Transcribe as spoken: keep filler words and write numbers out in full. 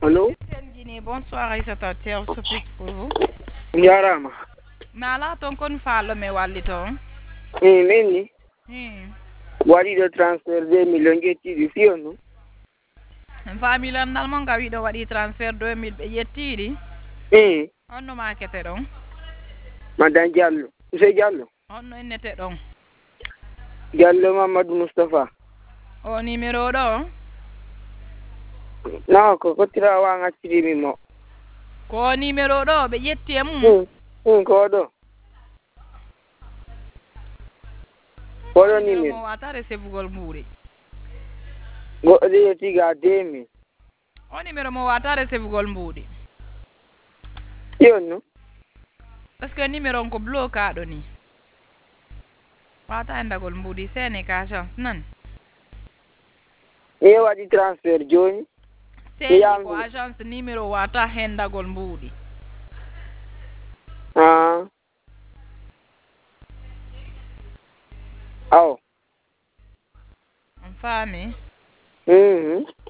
Allô? Guinée, bonsoir Aïssata Thiaw Sopik pour vous. Jarama. Mais ala ton kon fallo me walli ton. Eh, meni. Hmm. Waɗi ɗo transfert deux millions ƴettiɗi fiyo no. Famille am dal mon gawi ɗo waɗi transfert deux mille ɓe yettiɗi. Eh. Honno makete ɗon. Madame Diallo. Monsieur Diallo. Honno ennete ɗon. Diallo Mamadou Moustapha. O numéro ɗo. Non, ko kottira wa ngaccirimi mo. Ko numéro ɗo ɓe ƴetti e mum. Hmm. Hmm, ko ɗo. Ko ɗo Numéro numéro. mo wata recevugol mbuuɗi. Goɗɗo ɗo yettiga deux mille. O numéro mo wata recevugol mbuuɗi. Yon no. Parce que numéro ko blokaɗo ni. Wata endagol mbuuɗi sene ka chance nan. E waɗi transfert joni. Seni ko agence numéro wata hendagol mbuuɗi. Ah. Aw. On faami. Mhm.